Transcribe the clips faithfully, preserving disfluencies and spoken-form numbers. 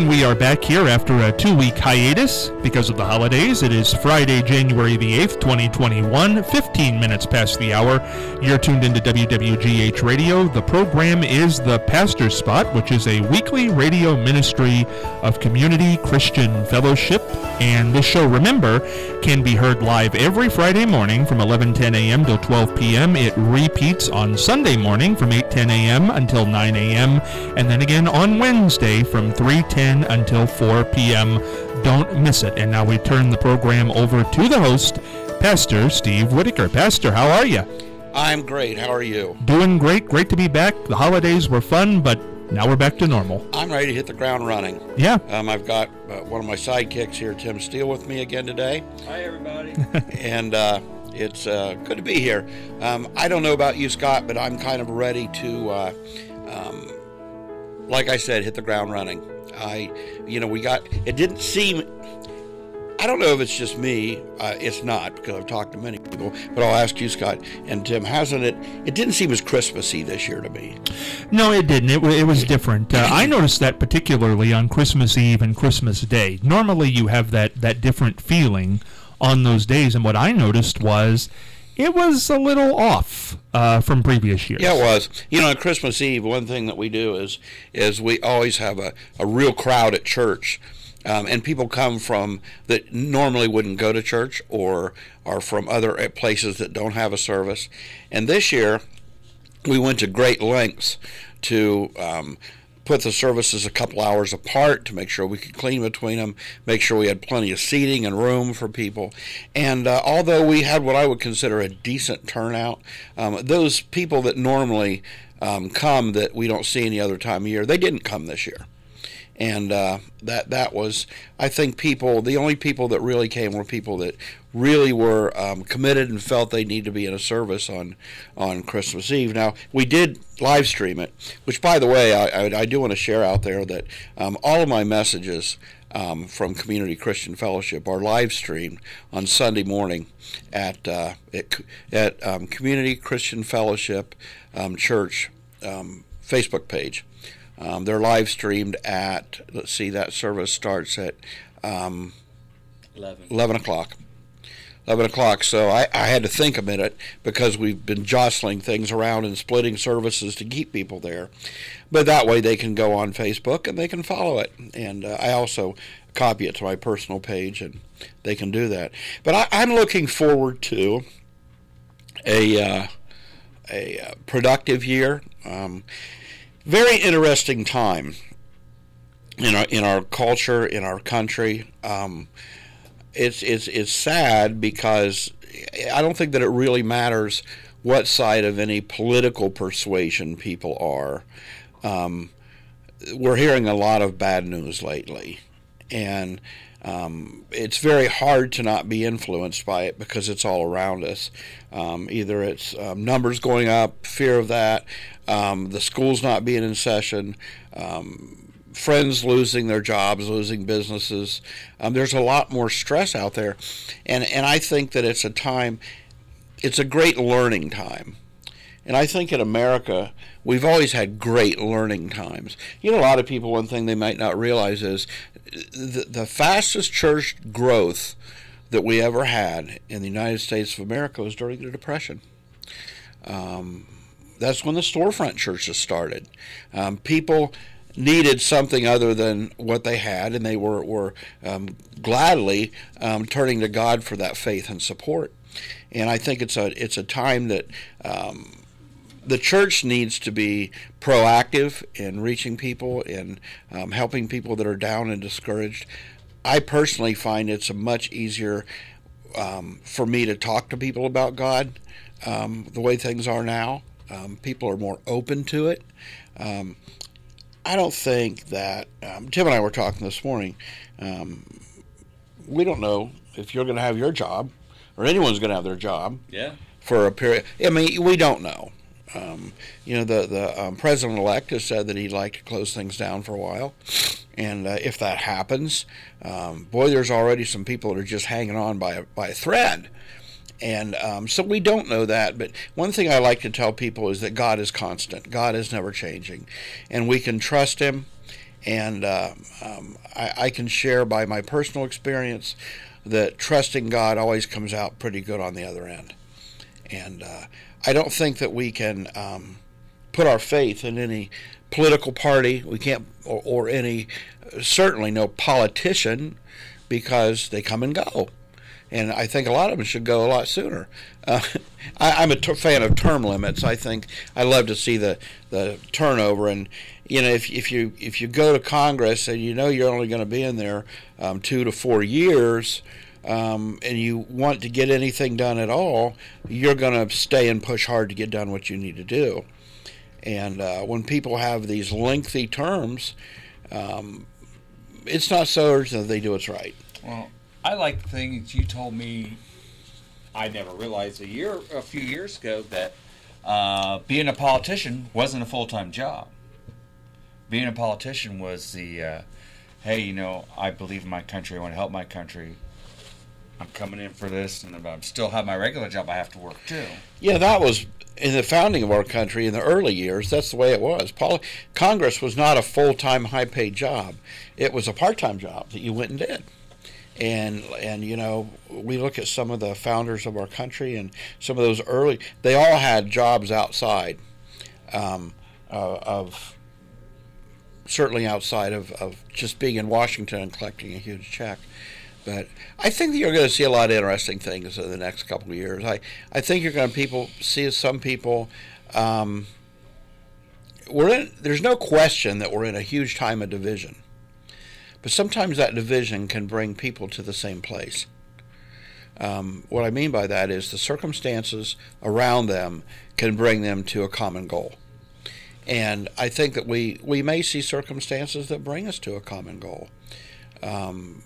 and we are back here after a two-week hiatus because of the holidays. It is Friday, January the eighth, twenty twenty-one, fifteen minutes past the hour. You're tuned into W W G H Radio. The program is The Pastor's Spot, which is a weekly radio ministry of Community Christian Fellowship. And this show, remember, can be heard live every Friday morning from eleven ten a.m. till twelve p.m. It repeats on Sunday morning from eight ten a.m. until nine a.m. and then again on Wednesday from three ten until four p.m. Don't miss it. And now we turn the program over to the host, Pastor Steve Whitaker. Pastor, how are you? I'm great. How are you? Doing great. Great to be back. The holidays were fun, but now we're back to normal. I'm ready to hit the ground running. Yeah. Um, I've got uh, one of my sidekicks here, Tim Steele, with me again today. Hi, everybody. and uh, it's uh, good to be here. Um, I don't know about you, Scott, but I'm kind of ready to, uh, um, like I said, hit the ground running. I, you know, we got, it didn't seem, I don't know if it's just me. Uh, it's not, because I've talked to many people, but I'll ask you, Scott and Tim, hasn't it, it didn't seem as Christmassy this year to me. No, it didn't. It, it was different. Uh, I noticed that particularly on Christmas Eve and Christmas Day. Normally you have that, that different feeling on those days, and what I noticed was it was a little off uh, from previous years. Yeah, it was. You know, on Christmas Eve, one thing that we do is is we always have a, a real crowd at church. Um, and people come from that normally wouldn't go to church or are from other places that don't have a service. And this year, we went to great lengths to um, put the services a couple hours apart to make sure we could clean between them, make sure we had plenty of seating and room for people. And uh, although we had what I would consider a decent turnout, um, those people that normally um, come that we don't see any other time of year, they didn't come this year. And uh, that that was, I think, people, the only people that really came were people that really were um, committed and felt they need to be in a service on, on Christmas Eve. Now, we did live stream it, which, by the way, I, I, I do want to share out there that um, all of my messages um, from Community Christian Fellowship are live streamed on Sunday morning at, uh, at, at um, Community Christian Fellowship um, Church um, Facebook page. Um, they're live streamed at, let's see, that service starts at um, eleven. eleven o'clock. eleven o'clock, so I, I had to think a minute because we've been jostling things around and splitting services to keep people there. But that way they can go on Facebook and they can follow it. And uh, I also copy it to my personal page and they can do that. But I, I'm looking forward to a, uh, a uh, productive year. Um Very interesting time in our in our culture, in our country. Um, it's it's it's sad because I don't think that it really matters what side of any political persuasion people are. Um, we're hearing a lot of bad news lately, and um, it's very hard to not be influenced by it because it's all around us. Um, either it's um, numbers going up, fear of that, um, the schools not being in session, um, friends losing their jobs, losing businesses. Um, there's a lot more stress out there, and and I think that it's a time, it's a great learning time. And I think in America, we've always had great learning times. You know, a lot of people, one thing they might not realize is the, the fastest church growth that we ever had in the United States of America was during the Depression. Um, that's when the storefront churches started. Um, people needed something other than what they had, and they were, were um, gladly um, turning to God for that faith and support. And I think it's a it's a time that um, the church needs to be proactive in reaching people and um, helping people that are down and discouraged. I personally find it's a much easier um, for me to talk to people about God um, the way things are now. Um, people are more open to it. Um, I don't think that, um, Tim and I were talking this morning, um, we don't know if you're going to have your job or anyone's going to have their job yeah. for a period. I mean, we don't know. Um, you know, the, the um, president-elect has said that he'd like to close things down for a while. And uh, if that happens, um, boy, there's already some people that are just hanging on by a, by a thread. And um, so we don't know that. But one thing I like to tell people is that God is constant. God is never changing. And we can trust him. And uh, um, I, I can share by my personal experience that trusting God always comes out pretty good on the other end. And uh, I don't think that we can um, put our faith in any political party. We can't, or, or any, certainly no politician, because they come and go. And I think a lot of them should go a lot sooner. Uh, I, I'm a t- fan of term limits. I think I love to see the, the turnover. And you know, if if you if you go to Congress and you know you're only going to be in there um, two to four years, um, and you want to get anything done at all, you're going to stay and push hard to get done what you need to do. And uh, when people have these lengthy terms, um, it's not so urgent that they do what's right. Well, I like the things you told me. I never realized a year, a few years ago, that uh, being a politician wasn't a full-time job. Being a politician was the, uh, hey, you know, I believe in my country. I want to help my country. I'm coming in for this, and if I still have my regular job, I have to work too. Yeah, that was in the founding of our country in the early years. That's the way it was. Poli- Congress was not a full-time, high-paid job. It was a part-time job that you went and did. And, and you know, we look at some of the founders of our country and some of those early, they all had jobs outside um, uh, of, certainly outside of, of just being in Washington and collecting a huge check. But I think that you're going to see a lot of interesting things in the next couple of years. I, I think you're going to people see some people, um, we're in, there's no question that we're in a huge time of division. But sometimes that division can bring people to the same place. Um, what I mean by that is the circumstances around them can bring them to a common goal. And I think that we, we may see circumstances that bring us to a common goal. Um,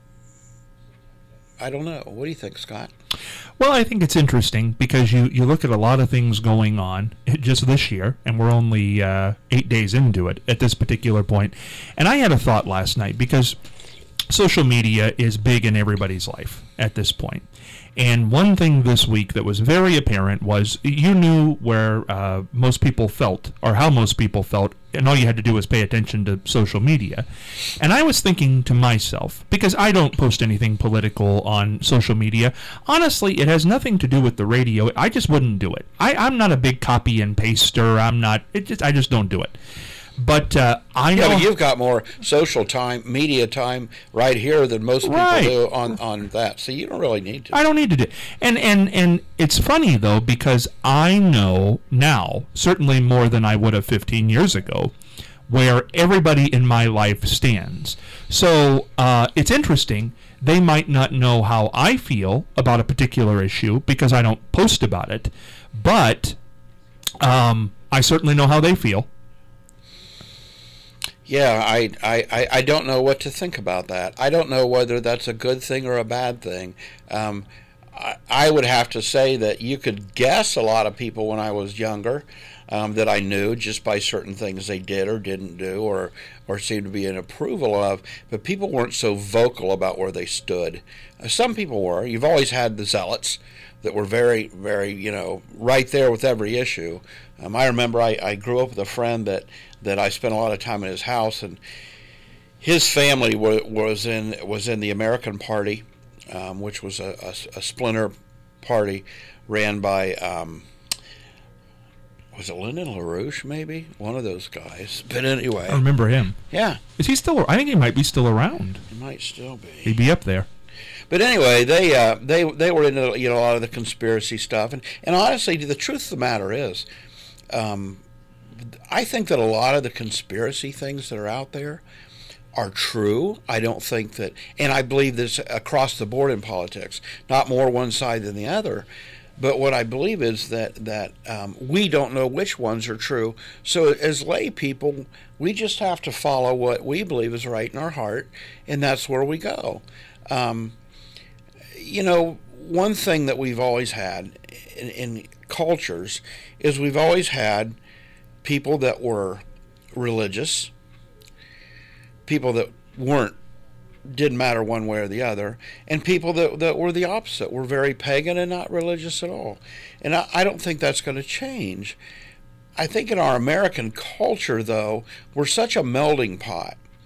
I don't know. What do you think, Scott? Well, I think it's interesting because you, you look at a lot of things going on just this year, and we're only uh, eight days into it at this particular point. And I had a thought last night because social media is big in everybody's life at this point. And one thing this week that was very apparent was you knew where uh, most people felt, or how most people felt, and all you had to do was pay attention to social media. And I was thinking to myself, because I don't post anything political on social media, honestly, it has nothing to do with the radio. I just wouldn't do it. I, I'm not a big copy and paster. I'm not, it just, I just don't do it. But uh, I know yeah, but you've got more social time, media time right here than most people right. do on, on that. So you don't really need to. I don't need to do. And and and it's funny though because I know now, certainly more than I would have fifteen years ago, where everybody in my life stands. So uh, it's interesting. They might not know how I feel about a particular issue because I don't post about it, but um, I certainly know how they feel. Yeah, I, I, I don't know what to think about that. I don't know whether that's a good thing or a bad thing. Um, I, I would have to say that you could guess a lot of people when I was younger um, that I knew just by certain things they did or didn't do or, or seemed to be in approval of, but people weren't so vocal about where they stood. Uh, some people were. You've always had the zealots that were very, very, you know, right there with every issue. Um, I remember I, I grew up with a friend that, that I spent a lot of time in his house, and his family was, was in was in the American Party, um, which was a, a, a splinter party ran by, um, was it Lyndon LaRouche, maybe? One of those guys. But anyway. I remember him. Yeah. Is he still, I think he might be still around. He might still be. He'd be up there. But anyway, they uh, they they were into, you know, a lot of the conspiracy stuff, and, and honestly, the truth of the matter is, um, I think that a lot of the conspiracy things that are out there are true. I don't think that, and I believe this across the board in politics, not more one side than the other. But what I believe is that that um, we don't know which ones are true. So as lay people, we just have to follow what we believe is right in our heart, and that's where we go. Um, you know, one thing that we've always had in, in cultures is we've always had people that were religious, people that weren't, didn't matter one way or the other, and people that, that were the opposite, were very pagan and not religious at all. And I, I don't think that's going to change. I think in our American culture, though, we're such a melding pot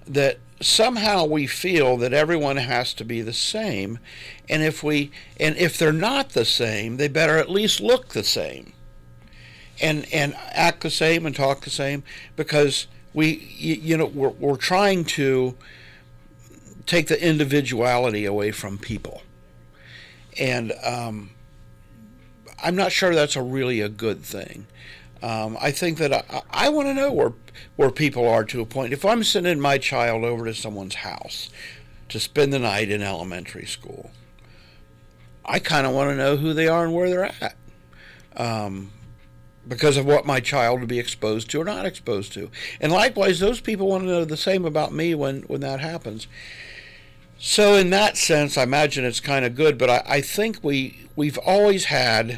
that somehow we feel that everyone has to be the same, and if we and if they're not the same, they better at least look the same, and and act the same and talk the same, because we you, you know we're we're trying to take the individuality away from people, and um, I'm not sure that's a really a good thing. Um, I think that I, I want to know where where people are to a point. If I'm sending my child over to someone's house to spend the night in elementary school, I kind of want to know who they are and where they're at, um, because of what my child will be exposed to or not exposed to. And likewise, those people want to know the same about me when, when that happens. So in that sense, I imagine it's kind of good, but I, I think we, we've always had,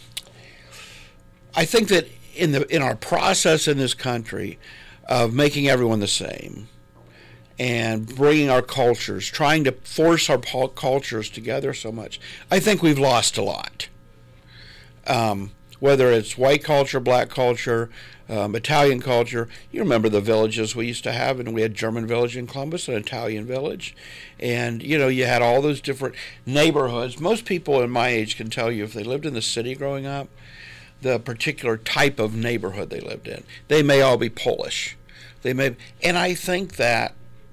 I think that in the in our process in this country of making everyone the same and bringing our cultures, trying to force our cultures together so much, I think we've lost a lot. Um, whether it's white culture, black culture, um, Italian culture. You remember the villages we used to have, and we had German village in Columbus, an Italian village, and you know you had all those different neighborhoods. Most people in my age can tell you, if they lived in the city growing up, the particular type of neighborhood they lived in. They may all be Polish. They may, and I think that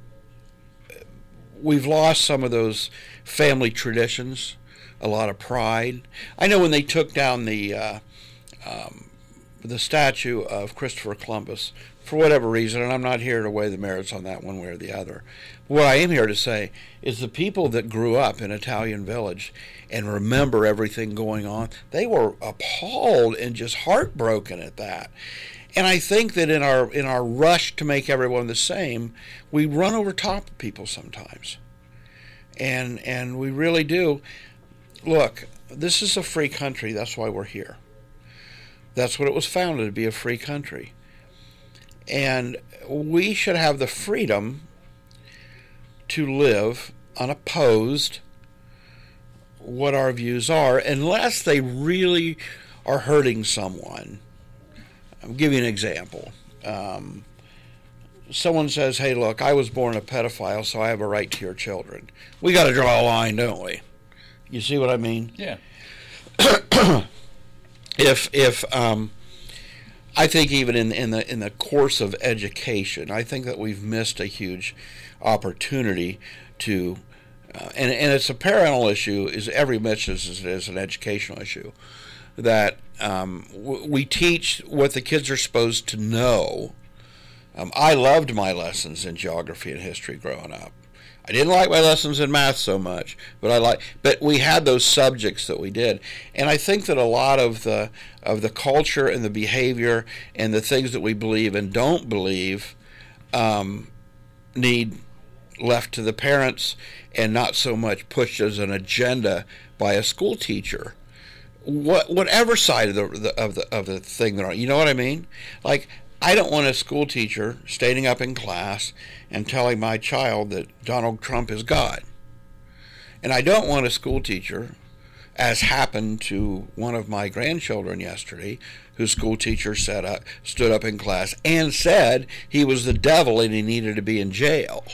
we've lost some of those family traditions, a lot of pride. I know when they took down the uh, um, the statue of Christopher Columbus, for whatever reason, and I'm not here to weigh the merits on that one way or the other. What I am here to say is the people that grew up in Italian Village and remember everything going on, they were appalled and just heartbroken at that. And I think that in our in our rush to make everyone the same, we run over top of people sometimes. And and we really do. Look, this is a free country. That's why we're here. That's what it was founded, to be a free country. And we should have the freedom to live unopposed what our views are, unless they really are hurting someone. I'll give you an example. Um, someone says, hey, look, I was born a pedophile, so I have a right to your children. We got to draw a line, don't we? You see what I mean? Yeah. if if um, I think even in in the in the course of education, I think that we've missed a huge opportunity to, uh, and and it's a parental issue is every much as it is an educational issue, that um, w- we teach what the kids are supposed to know. Um, I loved my lessons in geography and history growing up. I didn't like my lessons in math so much, but I like. But we had those subjects that we did, and I think that a lot of the of the culture and the behavior and the things that we believe and don't believe um, need left to the parents, and not so much pushed as an agenda by a school teacher. What whatever side of the, the of the of the thing they're on, you know what I mean? Like, I don't want a school teacher standing up in class and telling my child that Donald Trump is God. And I don't want a school teacher, as happened to one of my grandchildren yesterday, whose school teacher set up, stood up in class and said he was the devil and he needed to be in jail.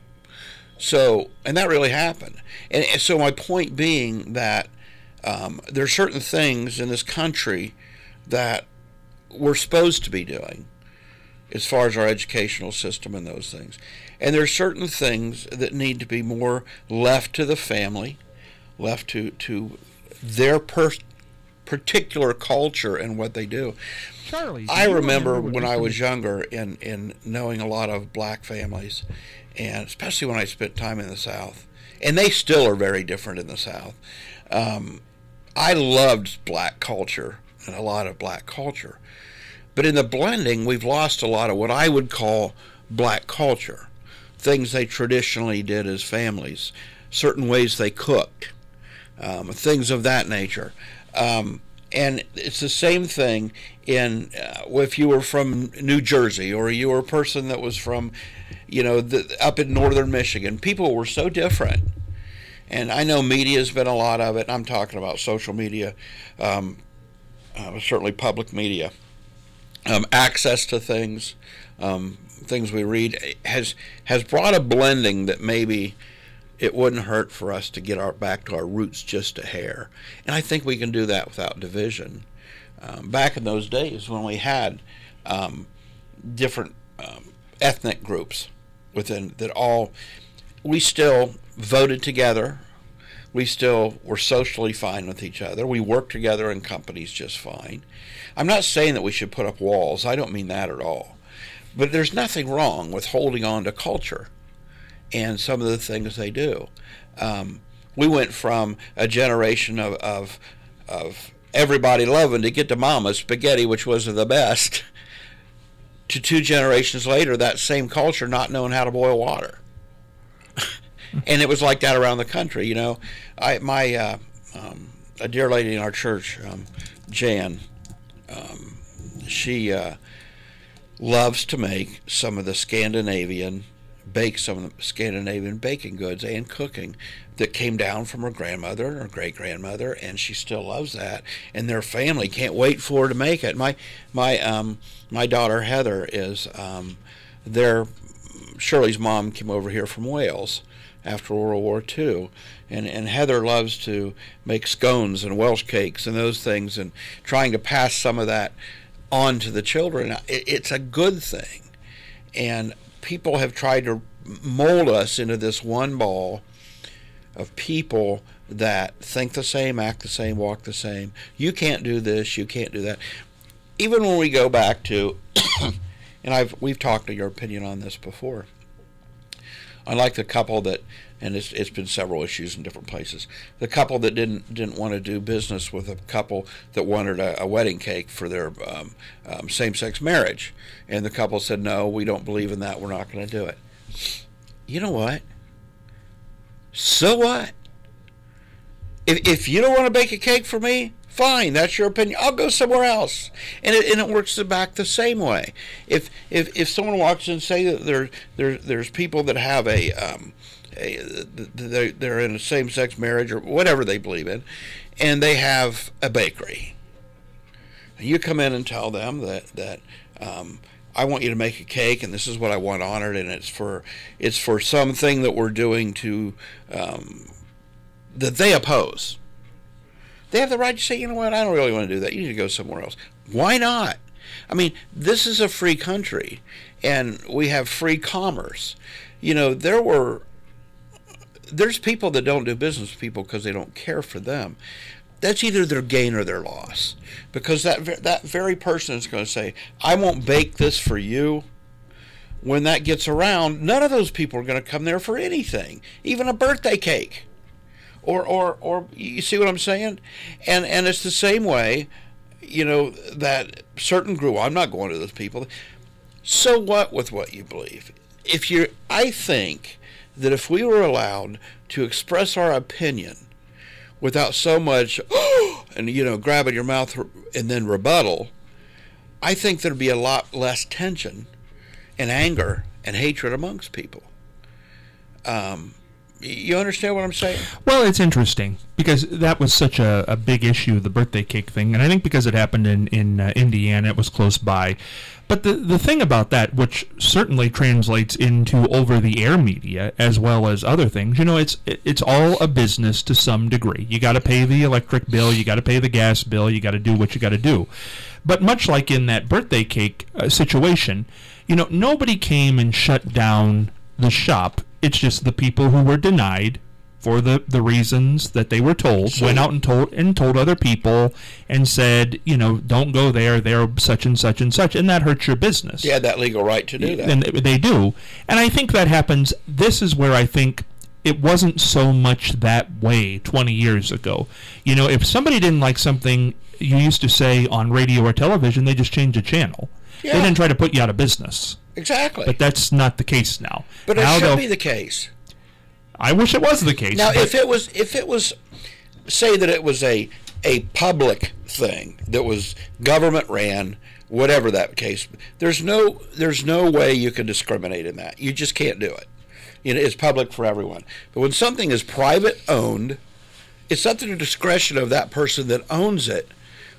So, and that really happened. And, and so my point being that um, there are certain things in this country that we're supposed to be doing as far as our educational system and those things. And there are certain things that need to be more left to the family, left to, to their per- particular culture and what they do. Charlie, do I you remember remember when what I this was is? younger in, in knowing a lot of black families, and especially when I spent time in the South. And they still are very different in the South. Um, I loved black culture and a lot of black culture. But in the blending, we've lost a lot of what I would call black culture. Things they traditionally did as families, certain ways they cooked, um, things of that nature. Um, and it's the same thing in uh, if you were from New Jersey, or you were a person that was from, you know, the, up in northern Michigan. People were so different. And I know media's been a lot of it. I'm talking about social media, um, uh, certainly public media. um, access to things, um, things we read, has has brought a blending that maybe it wouldn't hurt for us to get our back to our roots just a hair. And I think we can do that without division. Um, back in those days when we had um, different um, ethnic groups within that all, we still voted together. We still were socially fine with each other. We worked together in companies just fine. I'm not saying that we should put up walls. I don't mean that at all. But there's nothing wrong with holding on to culture and some of the things they do. Um, we went from a generation of, of, of everybody loving to get to mama's spaghetti, which was the best, to two generations later, that same culture not knowing how to boil water. And it was like that around the country, you know. I my uh, um, a dear lady in our church, um, Jan, um, she uh, loves to make some of the Scandinavian, bake some of the Scandinavian baking goods and cooking that came down from her grandmother and her great grandmother, and she still loves that. And their family can't wait for her to make it. My my um, my daughter Heather is um, their Shirley's mom came over here from Wales after World War Two, and, and Heather loves to make scones and Welsh cakes and those things, and trying to pass some of that on to the children. It, it's a good thing, and people have tried to mold us into this one ball of people that think the same, act the same, walk the same. You can't do this, you can't do that. Even when we go back to, and I've we've talked to your opinion on this before, unlike the couple that, and it's it's been several issues in different places, the couple that didn't didn't want to do business with a couple that wanted a, a wedding cake for their um, um, same-sex marriage, and the couple said, no, we don't believe in that, we're not going to do it. You know what? So what? If if you don't want to bake a cake for me, fine, that's your opinion. I'll go somewhere else. And it, and it works back the same way. If if if someone walks in and say that there there there's people that have a um a they're, they're in a same-sex marriage or whatever they believe in, and they have a bakery, and you come in and tell them that that um, I want you to make a cake, and this is what I want honored, and it's for it's for something that we're doing to um, that they oppose. They have the right to say, you know what, I don't really want to do that. You need to go somewhere else. Why not? I mean, this is a free country, and we have free commerce. You know, there were, there's people that don't do business with people because they don't care for them. That's either their gain or their loss. Because that that very person is going to say, I won't bake this for you. When that gets around, none of those people are going to come there for anything, even a birthday cake. Or, or, or, you see what I'm saying? And and it's the same way, you know, that certain group, I'm not going to those people. So what with what you believe? If you're, I think that if we were allowed to express our opinion without so much, and, you know, grabbing your mouth and then rebuttal, I think there'd be a lot less tension and anger and hatred amongst people. Um, You understand what I'm saying? Well, it's interesting because that was such a, a big issue, the birthday cake thing, and I think because it happened in, in uh, Indiana, it was close by. But the, the thing about that, which certainly translates into over-the-air media as well as other things, you know, it's it's all a business to some degree. You got to pay the electric bill, you got to pay the gas bill, you got to do what you got to do. But much like in that birthday cake uh, situation, you know, nobody came and shut down the shop. It's just the people who were denied for the, the reasons that they were told, so, went out and told and told other people and said, you know, don't go there, they're such and such and such, and that hurts your business. You had that legal right to do that. And they do. And I think that happens, this is where I think it wasn't so much that way twenty years ago. You know, if somebody didn't like something you used to say on radio or television, they just changed the channel. Yeah. They didn't try to put you out of business. Exactly. But that's not the case now. But it now should be the case. I wish it was the case. Now, if it was, if it was, say that it was a a public thing that was government ran, whatever that case, there's no there's no way you can discriminate in that. You just can't do it. You know, it's public for everyone. But when something is private owned, it's up to the discretion of that person that owns it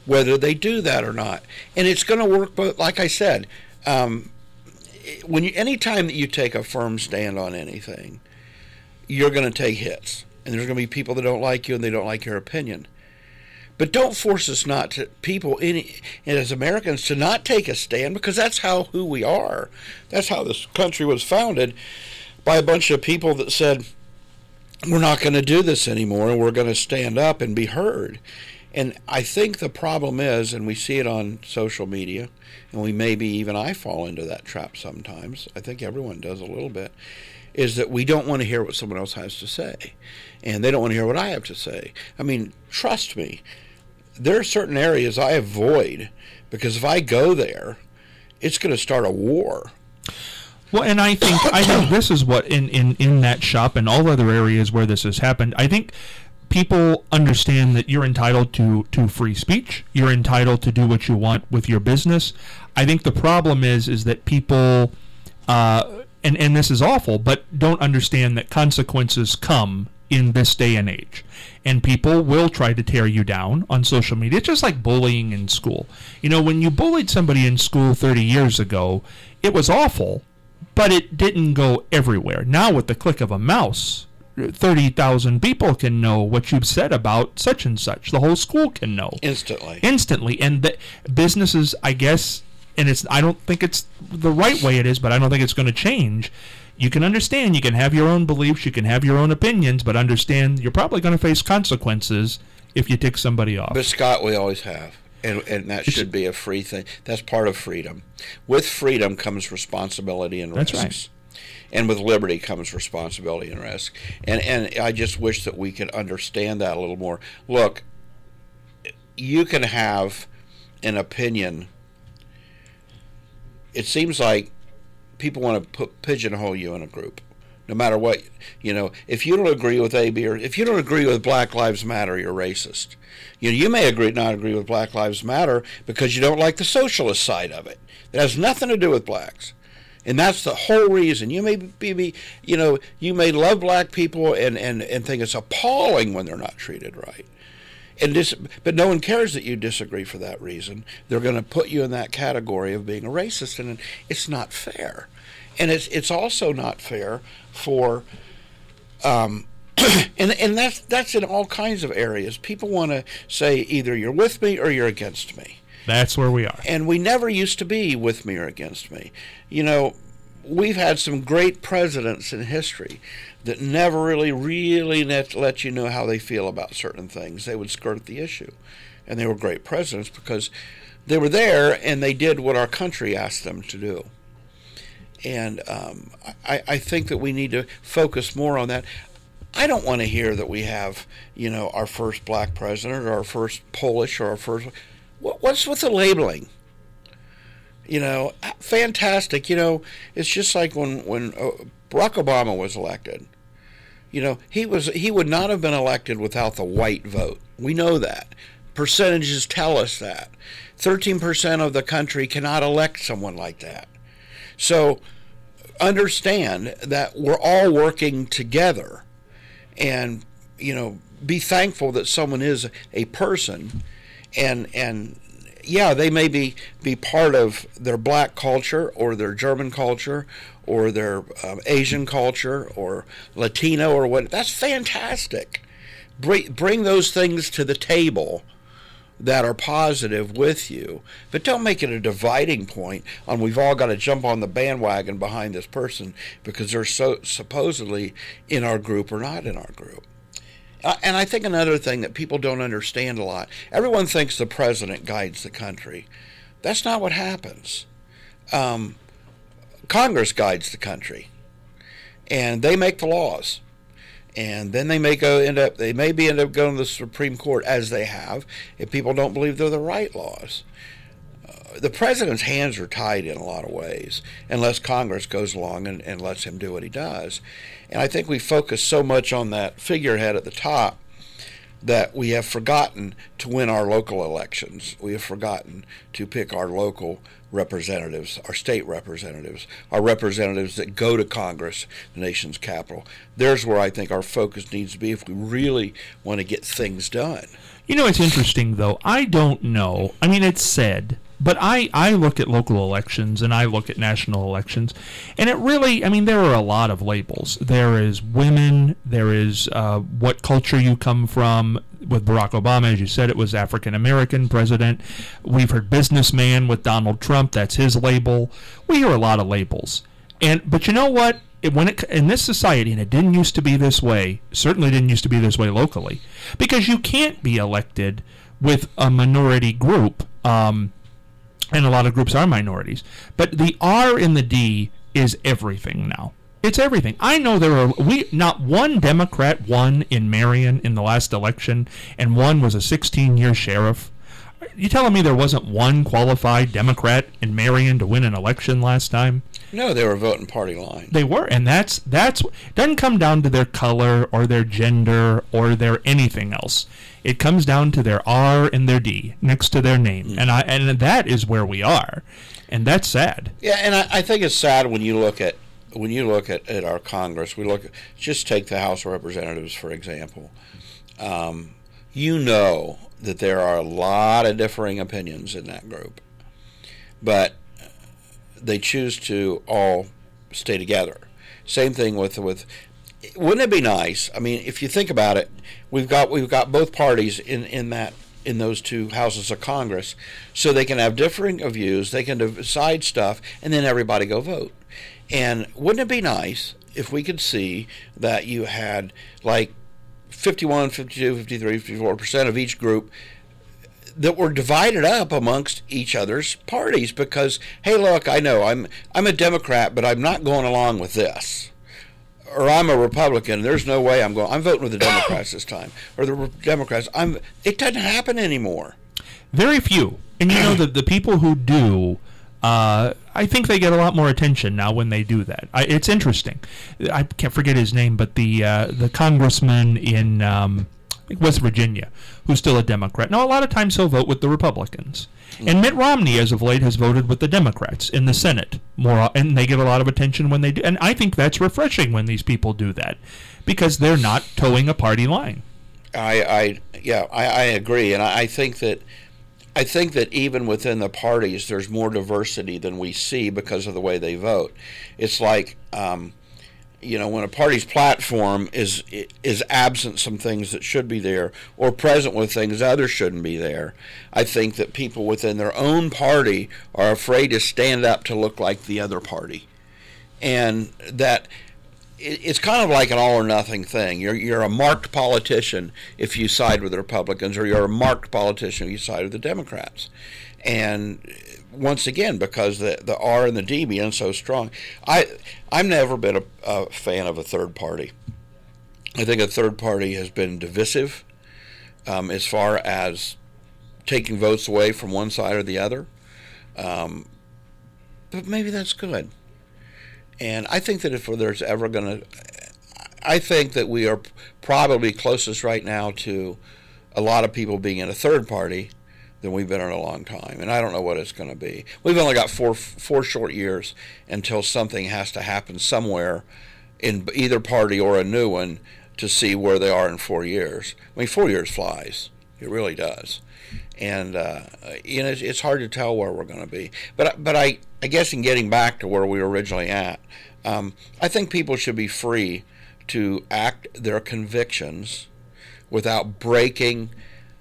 whether they do that or not. And it's going to work, but like I said, um, when you, anytime that you take a firm stand on anything, you're going to take hits. And there's going to be people that don't like you and they don't like your opinion. But don't force us not to, people, any, and as Americans, to not take a stand, because that's how who we are. That's how this country was founded, by a bunch of people that said, we're not going to do this anymore, and we're going to stand up and be heard. And I think the problem is, and we see it on social media, and we maybe even I fall into that trap sometimes, I think everyone does a little bit, is that we don't want to hear what someone else has to say. And they don't want to hear what I have to say. I mean, trust me, there are certain areas I avoid, because if I go there, it's going to start a war. Well, and I think I think this is what, in, in, in that shop and all other areas where this has happened, I think people understand that you're entitled to, to free speech. You're entitled to do what you want with your business. I think the problem is is that people, uh, and, and this is awful, but don't understand that consequences come in this day and age. And people will try to tear you down on social media. It's just like bullying in school. You know, when you bullied somebody in school thirty years ago, it was awful, but it didn't go everywhere. Now with the click of a mouse, thirty thousand people can know what you've said about such and such. The whole school can know. Instantly. Instantly. And the businesses, I guess, and it's I don't think it's the right way it is, but I don't think it's going to change. You can understand, you can have your own beliefs, you can have your own opinions, but understand you're probably going to face consequences if you tick somebody off. But Scott, we always have. And, and that should be a free thing. That's part of freedom. With freedom comes responsibility and risks. That's right. And with liberty comes responsibility and risk. And and I just wish that we could understand that a little more. Look, you can have an opinion. It seems like people want to put pigeonhole you in a group. No matter what, you know, if you don't agree with A, B, or if you don't agree with Black Lives Matter, you're racist. You know, you may agree not agree with Black Lives Matter because you don't like the socialist side of it. It has nothing to do with blacks. And that's the whole reason. You may be, you know, you may love black people and, and, and think it's appalling when they're not treated right. And dis- but no one cares that you disagree for that reason. They're going to put you in that category of being a racist, and it's not fair. And it's it's also not fair for, um, and and that's that's in all kinds of areas. People want to say either you're with me or you're against me. That's where we are. And we never used to be with me or against me. You know, we've had some great presidents in history that never really, really let, let you know how they feel about certain things. They would skirt the issue. And they were great presidents because they were there and they did what our country asked them to do. And um, I, I think that we need to focus more on that. I don't want to hear that we have, you know, our first black president or our first Polish or our first... What's with the labeling? You know, fantastic. You know, it's just like when when Barack Obama was elected. You know, he was he would not have been elected without the white vote. We know that. Percentages tell us that. thirteen percent of the country cannot elect someone like that. So understand that we're all working together, and, you know, be thankful that someone is a person. And and yeah, they may be, be part of their black culture or their German culture or their um, Asian culture or Latino or what. That's fantastic. Bring, bring those things to the table that are positive with you. But don't make it a dividing point on we've all got to jump on the bandwagon behind this person because they're so supposedly in our group or not in our group. Uh, and I think another thing that people don't understand a lot, everyone thinks the president guides the country. That's not what happens. Um, Congress guides the country, and they make the laws. And then they may go end up they maybe end up going to the Supreme Court, as they have, if people don't believe they're the right laws. Uh, the president's hands are tied in a lot of ways, unless Congress goes along and, and lets him do what he does. And I think we focus so much on that figurehead at the top that we have forgotten to win our local elections. We have forgotten to pick our local representatives, our state representatives, our representatives that go to Congress, the nation's capital. There's where I think our focus needs to be if we really want to get things done. You know, it's interesting, though. I don't know. I mean, it's said, but I, I look at local elections and I look at national elections, and it really, I mean, there are a lot of labels. There is women, there is uh, what culture you come from. With Barack Obama, as you said, it was African-American president. We've heard businessman with Donald Trump. That's his label. We hear a lot of labels. and But you know what? It, when it, in this society, and it didn't used to be this way, certainly didn't used to be this way locally, because you can't be elected with a minority group, um, and a lot of groups are minorities. But the R in the D is everything now. It's everything. I know there are we not one Democrat won in Marion in the last election, and one was a sixteen-year sheriff. You telling me there wasn't one qualified Democrat in Marion to win an election last time? No, they were voting party line. They were, and that's that's doesn't come down to their color or their gender or their anything else. It comes down to their R and their D next to their name, mm. and I and that is where we are, and that's sad. Yeah, and I, I think it's sad when you look at when you look at, at our Congress. We look at, just take the House of Representatives for example. Um, you know that there are a lot of differing opinions in that group, but they choose to all stay together. Same thing with with. Wouldn't it be nice? I mean, if you think about it, we've got we've got both parties in, in that in those two houses of Congress, so they can have differing views, they can decide stuff, and then everybody go vote. And wouldn't it be nice if we could see that you had like fifty-one, fifty-two, fifty-three, fifty-four percent of each group that were divided up amongst each other's parties? Because, hey, look, I know I'm I'm a Democrat, but I'm not going along with this. Or I'm a Republican. There's no way I'm going. I'm voting with the Democrats this time, or the Re- Democrats. I'm. It doesn't happen anymore. Very few, and you know that the people who do, uh, I think they get a lot more attention now when they do that. I, it's interesting. I can't forget his name, but the uh, the congressman in um, West Virginia, who's still a Democrat. Now, a lot of times he'll vote with the Republicans. And Mitt Romney, as of late, has voted with the Democrats in the Senate more, and they get a lot of attention when they do. And I think that's refreshing when these people do that, because they're not towing a party line. I, I yeah, I, I agree, and I, I think that I think that even within the parties, there's more diversity than we see because of the way they vote. It's like, um, you know, when a party's platform is is absent some things that should be there, or present with things others shouldn't be there, I think that people within their own party are afraid to stand up to look like the other party, and that it, it's kind of like an all or nothing thing. You're you're a marked politician if you side with the Republicans, or you're a marked politician if you side with the Democrats, and once again, because the the R and the D being so strong, I I've never been a, a fan of a third party. I think a third party has been divisive, um, as far as taking votes away from one side or the other. Um, but maybe that's good. And I think that if there's ever going to, I think that we are probably closest right now to a lot of people being in a third party than we've been in a long time, and I don't know what it's going to be. We've only got four four short years until something has to happen somewhere in either party or a new one to see where they are in four years. I mean, four years flies. It really does. And, uh, you know, it's, it's hard to tell where we're going to be. But, but I, I guess in getting back to where we were originally at, um, I think people should be free to act their convictions without breaking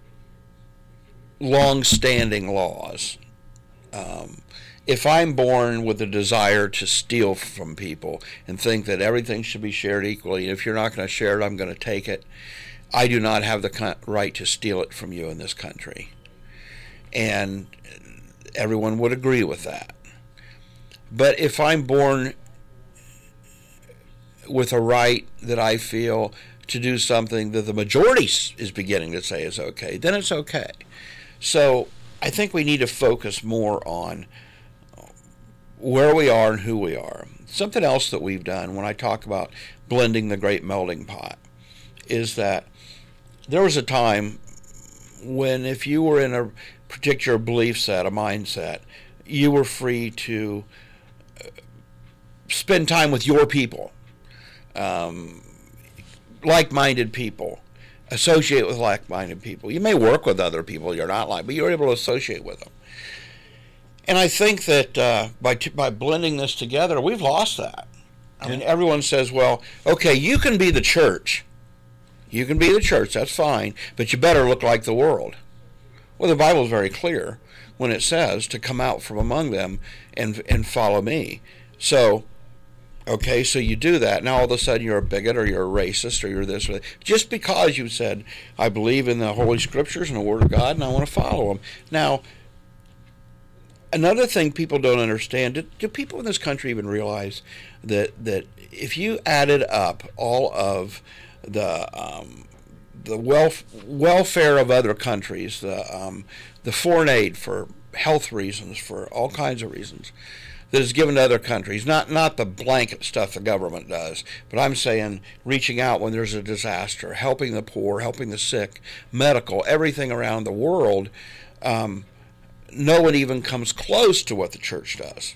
long-standing laws. Um, if I'm born with a desire to steal from people and think that everything should be shared equally, and if you're not going to share it, I'm going to take it, I do not have the right to steal it from you in this country. And everyone would agree with that. But if I'm born with a right that I feel to do something that the majority is beginning to say is okay, then it's okay. So I think we need to focus more on where we are and who we are. Something else that we've done when I talk about blending the great melting pot is that there was a time when if you were in a particular belief set, a mindset, you were free to spend time with your people, um, like-minded people, associate with like-minded people. You may work with other people you're not like, but you're able to associate with them. And I think that uh, by t- by blending this together, we've lost that. I yeah. mean, everyone says, well, okay, you can be the church. You can be the church, that's fine, but you better look like the world. Well, the Bible is very clear when it says to come out from among them and and follow me. So, okay, so you do that. Now all of a sudden you're a bigot or you're a racist or you're this or that. Just because you said, I believe in the Holy Scriptures and the Word of God and I want to follow them. Now, another thing people don't understand, do, do people in this country even realize that, that if you added up all of the um, the welf- welfare of other countries, the um, the foreign aid for health reasons, for all kinds of reasons, that is given to other countries, not not the blanket stuff the government does, but I'm saying reaching out when there's a disaster, helping the poor, helping the sick, medical, everything around the world, um, no one even comes close to what the church does.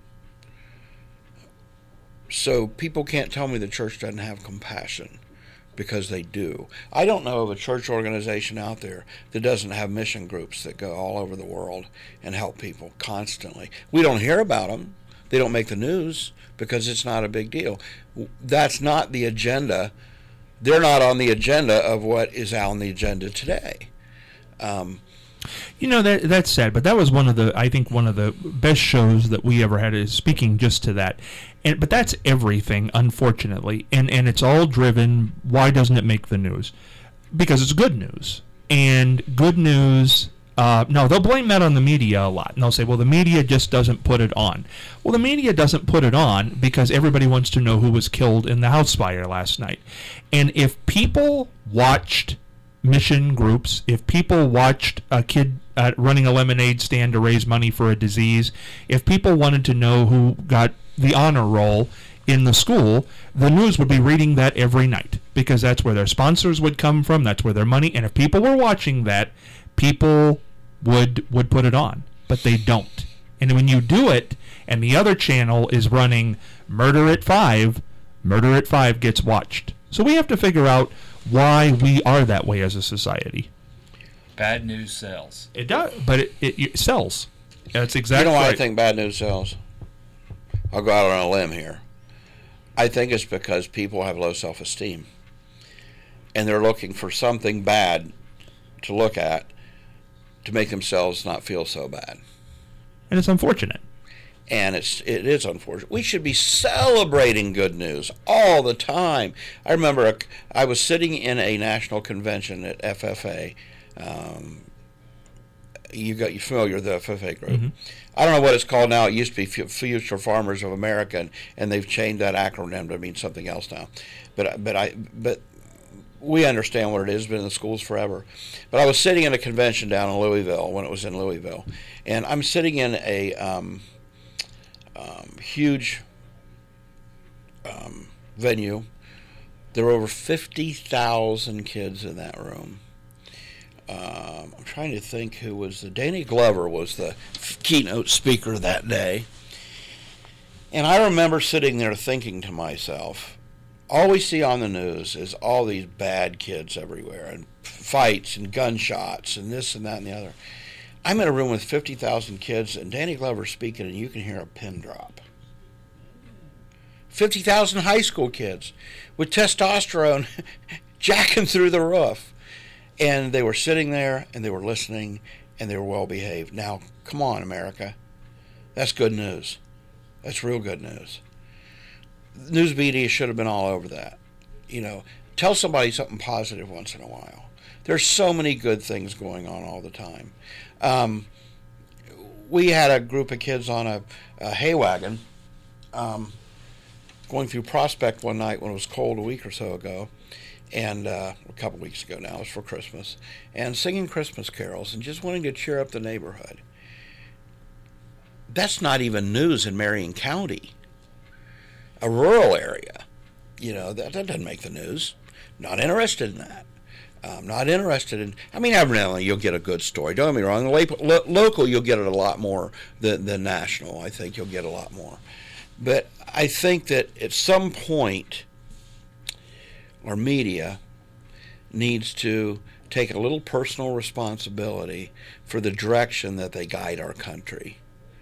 So people can't tell me the church doesn't have compassion, because they do. I don't know of a church organization out there that doesn't have mission groups that go all over the world and help people constantly. We don't hear about them. They don't make the news because it's not a big deal. That's not the agenda. They're not on the agenda of what is on the agenda today. Um, You know, that that's sad, but that was one of the, I think, one of the best shows that we ever had, is speaking just to that. And but that's everything, unfortunately, and and it's all driven. Why doesn't it make the news? Because it's good news, and good news. Uh, no, they'll blame that on the media a lot, and they'll say, well, the media just doesn't put it on. Well, the media doesn't put it on because everybody wants to know who was killed in the house fire last night. And if people watched mission groups, if people watched a kid uh, running a lemonade stand to raise money for a disease, if people wanted to know who got the honor roll in the school, the news would be reading that every night, because that's where their sponsors would come from, that's where their money, and if people were watching that, people would would put it on, but they don't. And when you do it, and the other channel is running Murder at Five, Murder at Five gets watched. So we have to figure out why we are that way as a society. Bad news sells. It does, but it, it, it sells. That's exactly You know why right. I think bad news sells? I'll go out on a limb here. I think it's because people have low self-esteem, and they're looking for something bad to look at to make themselves not feel so bad. And it's unfortunate. And it's it is unfortunate. We should be celebrating good news all the time. I remember a, I was sitting in a national convention at F F A. Um, you got you familiar with the F F A group? Mm-hmm. I don't know what it's called now. It used to be Future Farmers of America, and, and they've changed that acronym to mean something else now. But but I but we understand what it is. It's been in the schools forever. But I was sitting in a convention down in Louisville when it was in Louisville, and I'm sitting in a um, um, huge um, venue. There were over fifty thousand kids in that room. Um, I'm trying to think who was the... Danny Glover was the keynote speaker that day. And I remember sitting there thinking to myself, all we see on the news is all these bad kids everywhere, and fights and gunshots and this and that and the other. I'm in a room with fifty thousand kids, and Danny Glover's speaking, and you can hear a pin drop. fifty thousand high school kids with testosterone jacking through the roof. And they were sitting there, and they were listening, and they were well behaved. Now, come on, America. That's good news. That's real good news. News media should have been all over that. You know, tell somebody something positive once in a while. There's so many good things going on all the time. Um, we had a group of kids on a, a hay wagon um, going through Prospect one night when it was cold a week or so ago. And uh, a couple weeks ago now, it was for Christmas, and singing Christmas carols and just wanting to cheer up the neighborhood. That's not even news in Marion County, a rural area. You know, that, that doesn't make the news. Not interested in that. I'm not interested in, I mean, every now and then you'll get a good story. Don't get me wrong. Lo- local, you'll get it a lot more than, than national. I think you'll get a lot more. But I think that at some point, our media needs to take a little personal responsibility for the direction that they guide our country.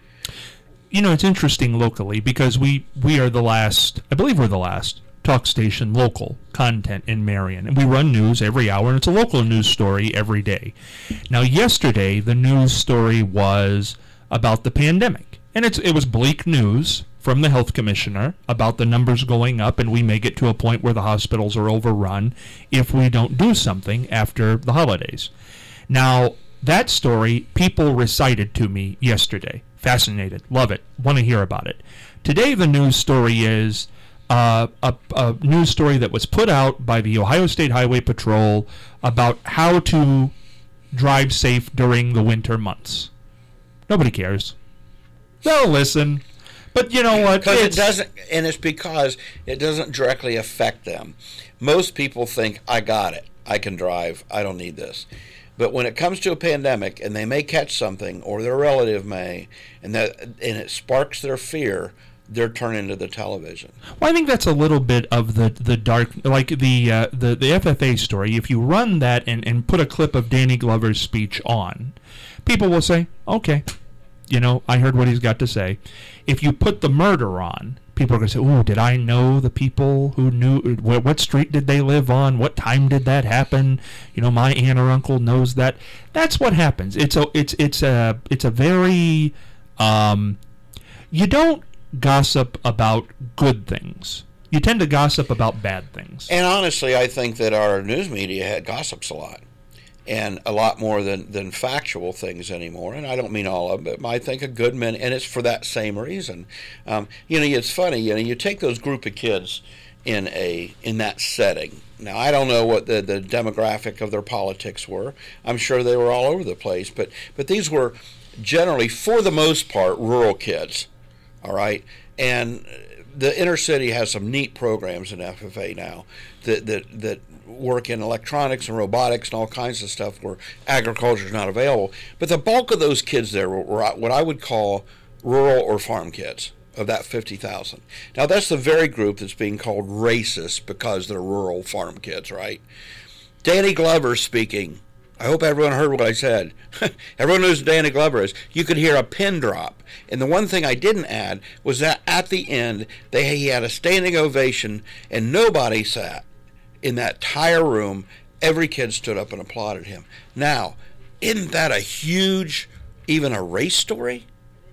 You know, it's interesting locally because we, we are the last, I believe we're the last talk station, local content in Marion. And we run news every hour, and it's a local news story every day. Now, yesterday, the news story was about the pandemic. And it's it was bleak news from the health commissioner about the numbers going up, and we may get to a point where the hospitals are overrun if we don't do something after the holidays. Now, that story, people recited to me yesterday. Fascinated. Love it. Want to hear about it. Today, the news story is uh, a, a news story that was put out by the Ohio State Highway Patrol about how to drive safe during the winter months. Nobody cares. They'll listen. But you know what? Because it doesn't, and it's because it doesn't directly affect them. Most people think, I got it. I can drive. I don't need this. But when it comes to a pandemic, and they may catch something, or their relative may, and that and it sparks their fear, they're turning to the television. Well, I think that's a little bit of the the dark, like the uh, the the F F A story. If you run that and, and put a clip of Danny Glover's speech on, people will say, okay, you know, I heard what he's got to say. If you put the murder on, people are going to say, ooh, did I know the people who knew, what, what street did they live on? What time did that happen? You know, my aunt or uncle knows that. That's what happens. It's a, it's, it's a, it's a very, um, you don't gossip about good things. You tend to gossip about bad things. And honestly, I think that our news media gossips a lot. And a lot more than, than factual things anymore. And I don't mean all of them, but I think a good many, and it's for that same reason. Um, you know, it's funny, you know, you take those group of kids in a in that setting. Now, I don't know what the, the demographic of their politics were. I'm sure they were all over the place. But, but these were generally, for the most part, rural kids, all right? And the inner city has some neat programs in F F A now that that, that work in electronics and robotics and all kinds of stuff where agriculture is not available. But the bulk of those kids there were, were what I would call rural or farm kids, of that fifty thousand. Now, that's the very group that's being called racist because they're rural farm kids, right? Danny Glover speaking. I hope everyone heard what I said. Everyone knows who Danny Glover is. You could hear a pin drop. And the one thing I didn't add was that at the end, they he had a standing ovation, and nobody sat in that entire room. Every kid stood up and applauded him. Now, isn't that a huge, even a race story?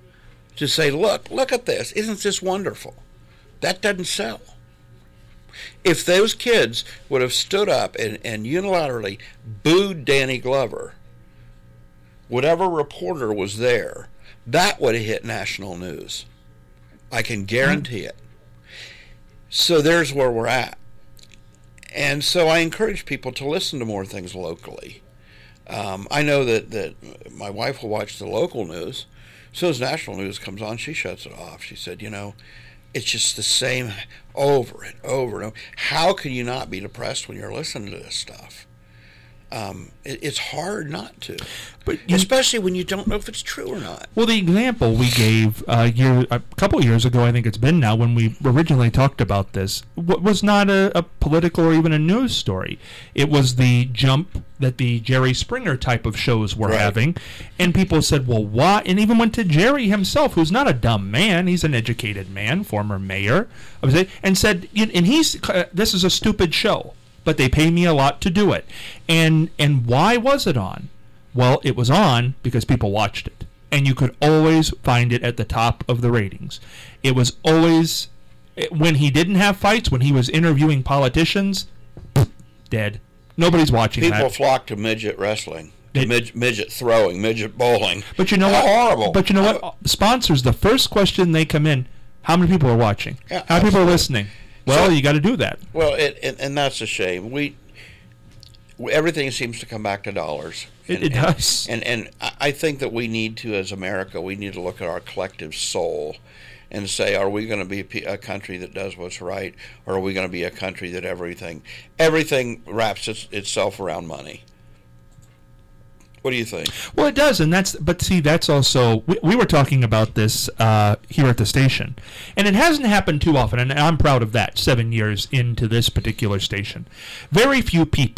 To say, look, look at this. Isn't this wonderful? That doesn't sell. If those kids would have stood up and, and unilaterally booed Danny Glover, whatever reporter was there, that would have hit national news. I can guarantee it. So there's where we're at. And so I encourage people to listen to more things locally. Um, I know that, that my wife will watch the local news. As soon as national news comes on, she shuts it off. She said, you know, it's just the same over and over and over. How can you not be depressed when you're listening to this stuff? Um, it, it's hard not to, but you, especially when you don't know if it's true or not. Well, the example we gave uh, year, a couple of years ago, I think it's been now, when we originally talked about this, was not a, a political or even a news story. It was the jump that the Jerry Springer type of shows were right. having, and people said, well, why? And even went to Jerry himself, who's not a dumb man. He's an educated man, former mayor, and said, and he's this is a stupid show, but they pay me a lot to do it. And and why was it on? Well, it was on because people watched it. And you could always find it at the top of the ratings. It was always, when he didn't have fights, when he was interviewing politicians, dead. Nobody's watching People that. People flock to midget wrestling, to mid- midget throwing, midget bowling. But you know How what? horrible. But you know what? Sponsors, the first question they come in, how many people are watching? Yeah, how many people are listening? Well, So- you got to do that. Well, it, and, and that's a shame. We everything seems to come back to dollars. It, And- it and- does. And and I I think that we need to, as America, we need to look at our collective soul and say, are we going to be a pe- a country that does what's right, or are we going to be a country that everything everything wraps its, itself around money? What do you think? Well, it does, and that's. But see, that's also. We, we were talking about this uh, here at the station, and it hasn't happened too often, and I'm proud of that. Seven years into this particular station, very few people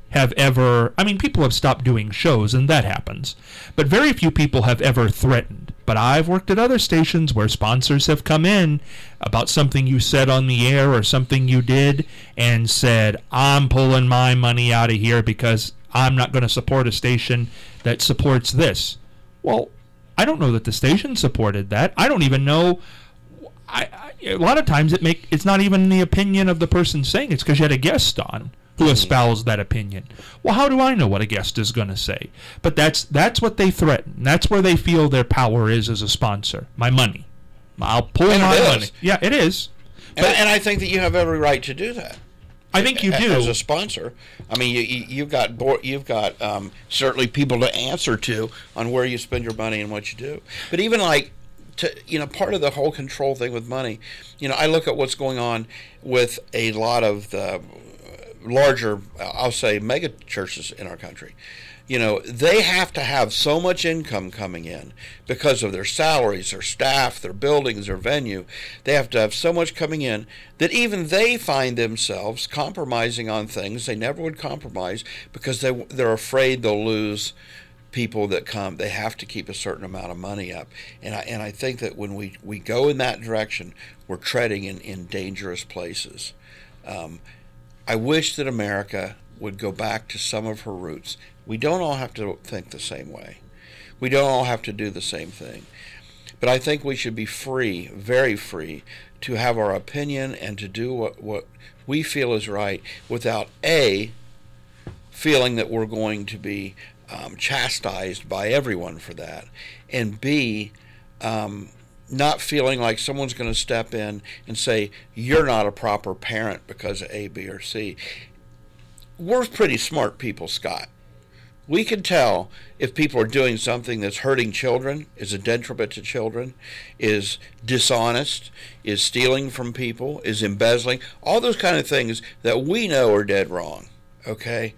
have ever, I mean, people have stopped doing shows, and that happens, but very few people have ever threatened. But I've worked at other stations where sponsors have come in about something you said on the air or something you did and said, I'm pulling my money out of here because I'm not going to support a station that supports this. Well, I don't know that the station supported that. I don't even know. I, I, a lot of times it make it's not even the opinion of the person saying it's because you had a guest on who espoused that opinion. Well, how do I know what a guest is going to say? But that's that's what they threaten. That's where they feel their power is as a sponsor. My money. I'll pull And my it is. money. Yeah, it is. And, and I think that you have every right to do that. I think you do. As a sponsor, I mean, you, you, you've got board, you've got um, certainly people to answer to on where you spend your money and what you do. But even like, to, you know, part of the whole control thing with money, you know, I look at what's going on with a lot of the larger, I'll say, mega churches in our country. You know, they have to have so much income coming in because of their salaries, their staff, their buildings, their venue. They have to have so much coming in that even they find themselves compromising on things they never would compromise because they, they're afraid they'll lose people that come. They have to keep a certain amount of money up. And I, and I think that when we, we go in that direction, we're treading in, in dangerous places. Um, I wish that America would go back to some of her roots. We don't all have to think the same way. We don't all have to do the same thing. But I think we should be free, very free, to have our opinion and to do what, what we feel is right without, A, feeling that we're going to be um, chastised by everyone for that, and B, um, not feeling like someone's going to step in and say, you're not a proper parent because of A, B, or C. We're pretty smart people, Scott. We can tell if people are doing something that's hurting children, is a detriment to children, is dishonest, is stealing from people, is embezzling, all those kind of things that we know are dead wrong, okay?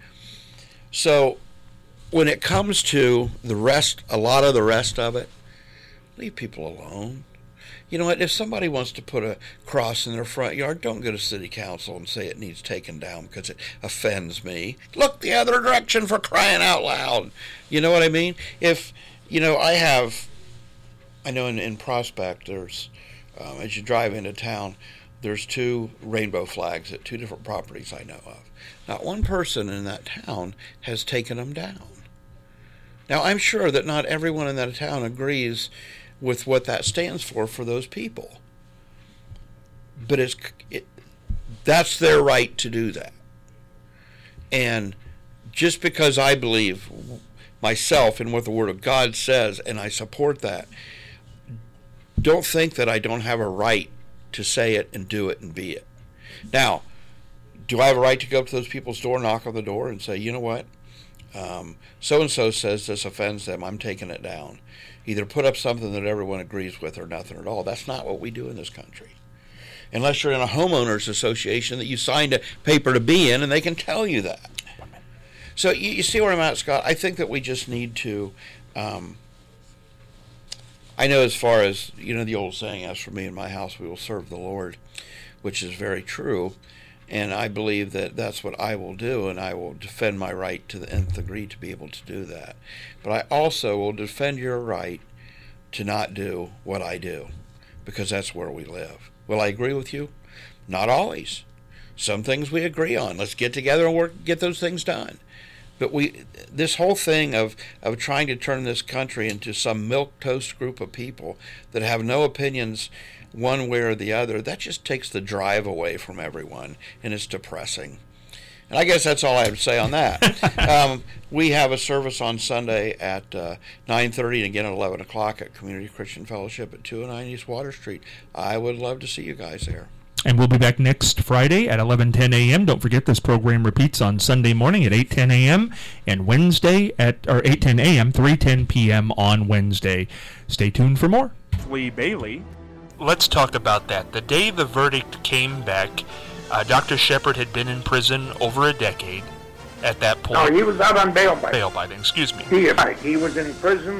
So when it comes to the rest, a lot of the rest of it, leave people alone. You know what? If somebody wants to put a cross in their front yard, don't go to city council and say it needs taken down because it offends me. Look the other direction, for crying out loud. You know what I mean? If, you know, I have, I know in, in Prospect, there's, um, as you drive into town, there's two rainbow flags at two different properties I know of. Not one person in that town has taken them down. Now, I'm sure that not everyone in that town agrees with what that stands for for those people. But it's it, that's their right to do that. And just because I believe myself in what the Word of God says, and I support that, don't think that I don't have a right to say it and do it and be it. Now, do I have a right to go up to those people's door, knock on the door, and say, you know what? Um, so-and-so says this offends them, I'm taking it down. Either put up something that everyone agrees with or nothing at all. That's not what we do in this country. Unless you're in a homeowners association that you signed a paper to be in, and they can tell you that. So you, you see where I'm at, Scott? I think that we just need to, um, I know as far as, you know, the old saying, as for me and my house, we will serve the Lord, which is very true. And I believe that that's what I will do, and I will defend my right to the nth degree to be able to do that. But I also will defend your right to not do what I do, because that's where we live. Will I agree with you? Not always. Some things we agree on. Let's get together and work, get those things done. But we, this whole thing of, of trying to turn this country into some milquetoast group of people that have no opinions one way or the other, that just takes the drive away from everyone, and it's depressing. And I guess that's all I have to say on that. um, we have a service on Sunday at uh, nine thirty and again at eleven o'clock at Community Christian Fellowship at two oh nine East Water Street. I would love to see you guys there. And we'll be back next Friday at eleven ten a.m. Don't forget, this program repeats on Sunday morning at eight ten a.m. and Wednesday at or eight ten a.m., three ten p.m. on Wednesday. Stay tuned for more. Lee Bailey. Let's talk about that. The day the verdict came back, uh, Doctor Shepard had been in prison over a decade at that point. No, he was out on bail by Bail by then, excuse me. He, right, he was in prison